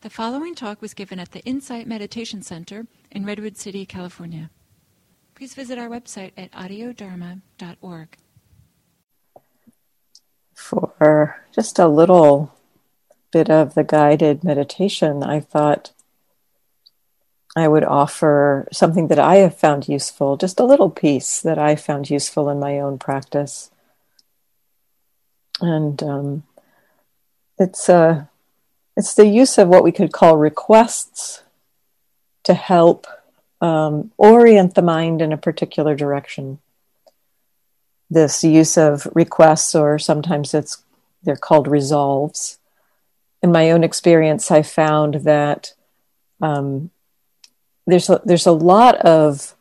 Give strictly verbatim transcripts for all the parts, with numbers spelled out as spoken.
The following talk was given at the Insight Meditation Center in Redwood City, California. Please visit our website at audio dharma dot org. For just a little bit of the guided meditation, I thought I would offer something that I have found useful, just a little piece that I found useful in my own practice. And um, it's uh, it's the use of what we could call requests to help um, orient the mind in a particular direction. This use of requests, or sometimes it's they're called resolves. In my own experience, I found that um, there's a, there's a lot of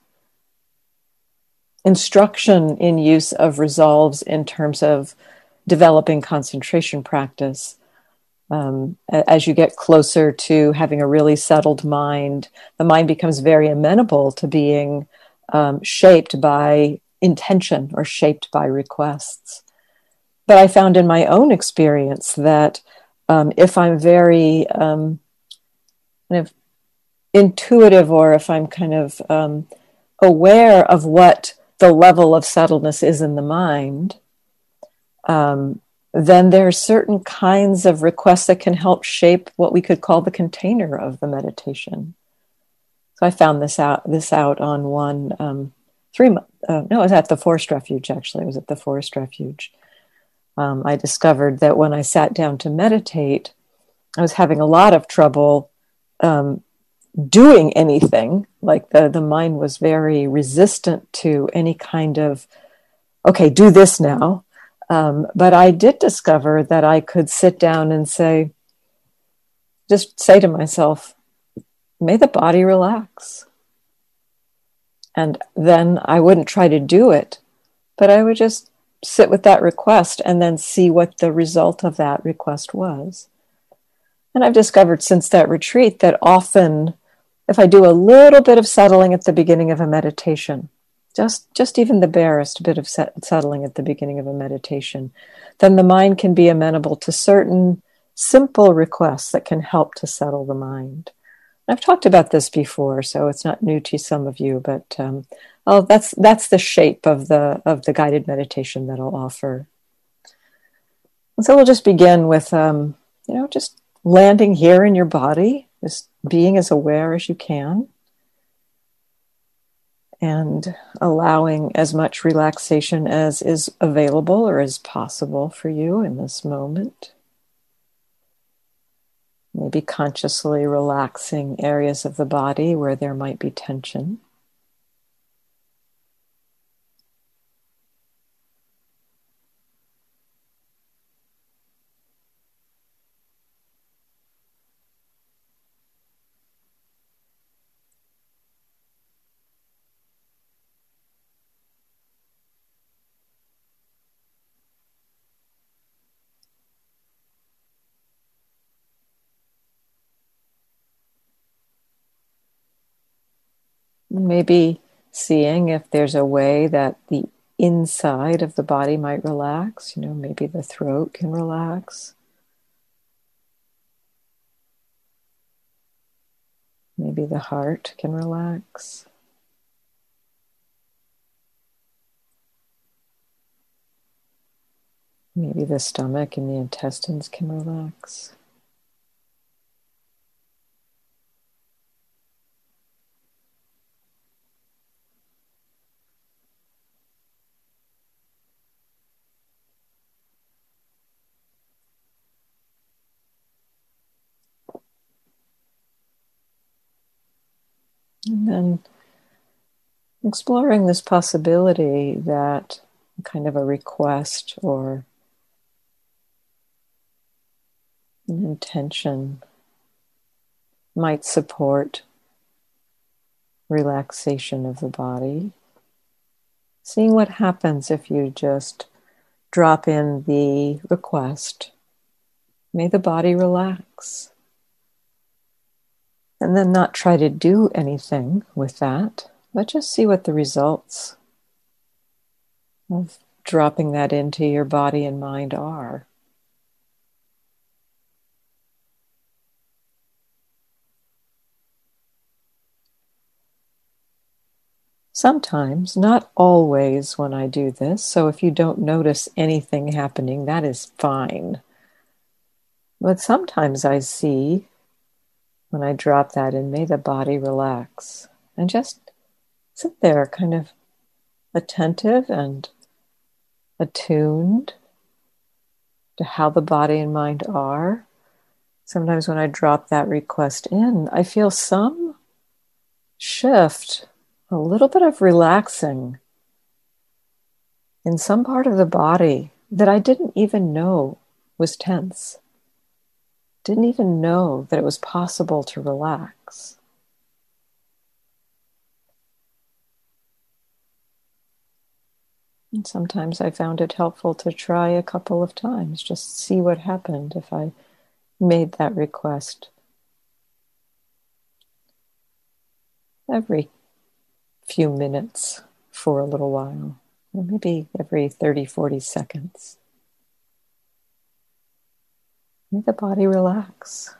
instruction in use of resolves in terms of developing concentration practice. Um, as you get closer to having a really settled mind, the mind becomes very amenable to being um, shaped by intention or shaped by requests. But I found in my own experience that um, if I'm very um, kind of intuitive, or if I'm kind of um, aware of what the level of settledness is in the mind, um, then there are certain kinds of requests that can help shape what we could call the container of the meditation. So I found this out this out on one um, three months. Uh, no, I was at the Forest Refuge. Actually, I was at the Forest Refuge. Um, I discovered that when I sat down to meditate, I was having a lot of trouble um, doing anything. Like the the mind was very resistant to any kind of, okay, do this now. Um, but I did discover that I could sit down and say, just say to myself, may the body relax. And then I wouldn't try to do it, but I would just sit with that request and then see what the result of that request was. And I've discovered since that retreat that often, if I do a little bit of settling at the beginning of a meditation, Just, just even the barest bit of set, settling at the beginning of a meditation, then the mind can be amenable to certain simple requests that can help to settle the mind. I've talked about this before, so it's not new to some of you, but um, oh, that's that's the shape of the of the guided meditation that I'll offer. And so we'll just begin with, um, you know, just landing here in your body, just being as aware as you can, and allowing as much relaxation as is available or is possible for you in this moment. Maybe consciously relaxing areas of the body where there might be tension. Maybe seeing if there's a way that the inside of the body might relax. You know, maybe the throat can relax. Maybe the heart can relax. Maybe the stomach and the intestines can relax. And then exploring this possibility that kind of a request or an intention might support relaxation of the body. Seeing what happens if you just drop in the request, may the body relax. And then not try to do anything with that, but just see what the results of dropping that into your body and mind are. Sometimes, not always when I do this, so if you don't notice anything happening, that is fine. But sometimes I see, when I drop that in, may the body relax, and just sit there kind of attentive and attuned to how the body and mind are. Sometimes when I drop that request in, I feel some shift, a little bit of relaxing in some part of the body that I didn't even know was tense. Didn't even know that it was possible to relax. And sometimes I found it helpful to try a couple of times, just see what happened if I made that request. Every few minutes for a little while, or maybe every thirty, forty seconds. May the body relax.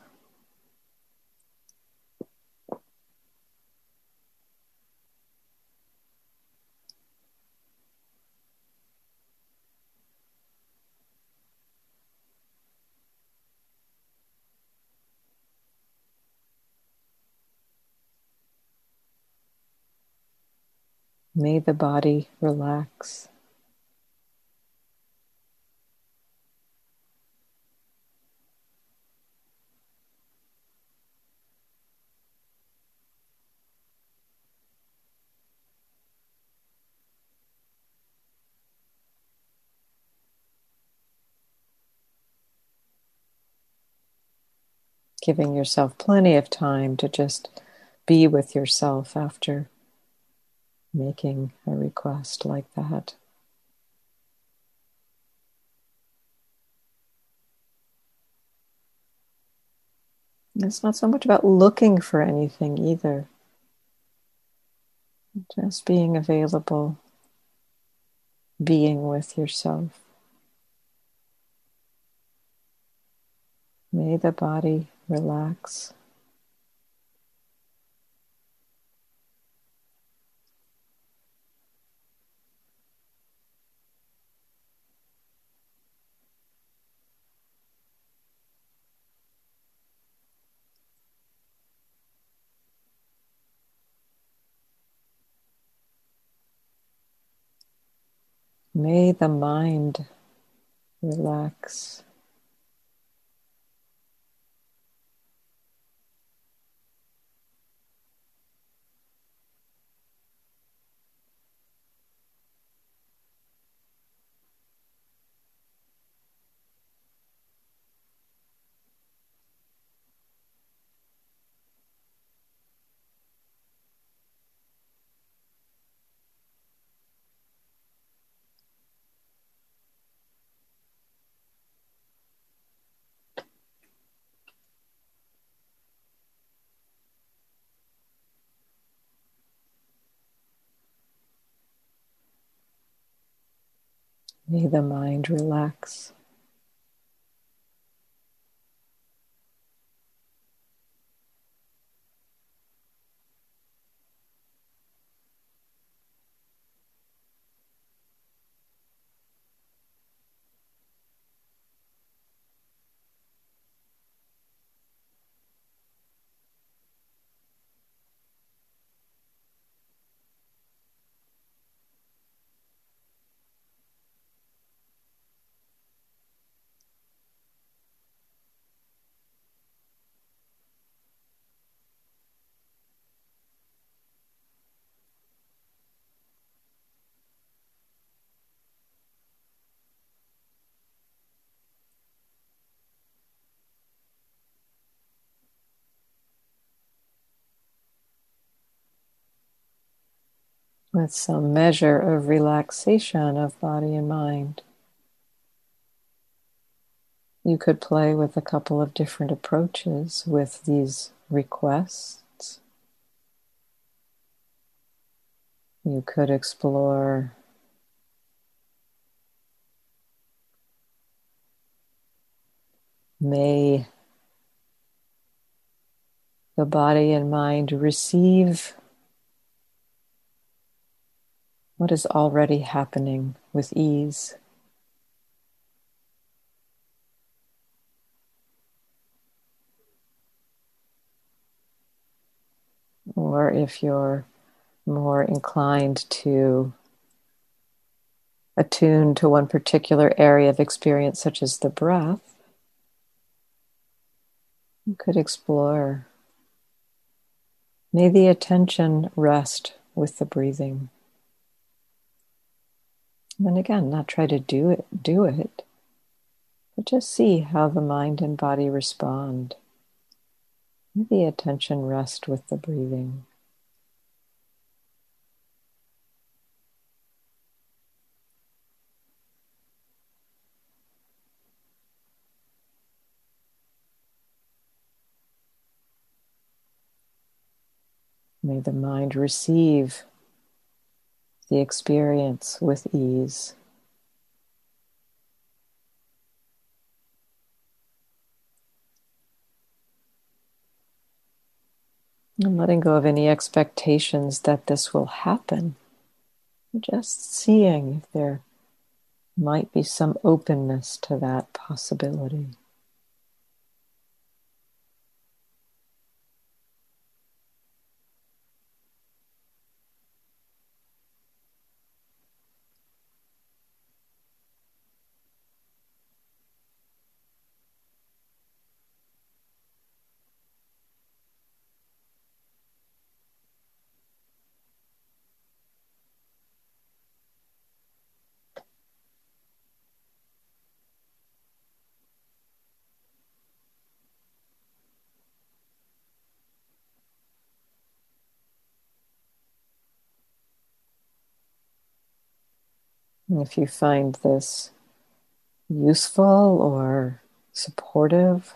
May the body relax. Giving yourself plenty of time to just be with yourself after making a request like that. It's not so much about looking for anything either. Just being available, being with yourself. May the body relax. May the mind relax. May the mind relax. With some measure of relaxation of body and mind. You could play with a couple of different approaches with these requests. You could explore may the body and mind receive what is already happening with ease. Or if you're more inclined to attune to one particular area of experience, such as the breath, you could explore. May the attention rest with the breathing. And again, not try to do it, do it, but just see how the mind and body respond. May the attention rest with the breathing. May the mind receive the experience with ease. And letting go of any expectations that this will happen. Just seeing if there might be some openness to that possibility. If you find this useful or supportive,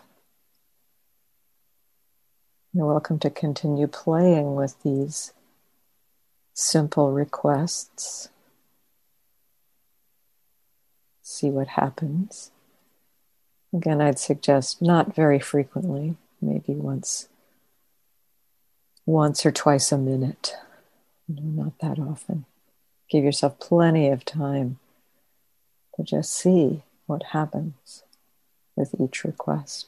you're welcome to continue playing with these simple requests. See what happens. Again, I'd suggest not very frequently, maybe once, once or twice a minute, not that often. Give yourself plenty of time to just see what happens with each request.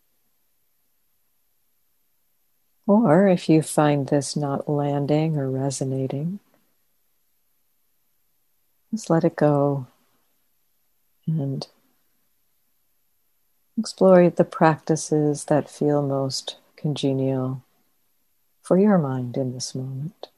Or if you find this not landing or resonating, just let it go and explore the practices that feel most congenial for your mind in this moment.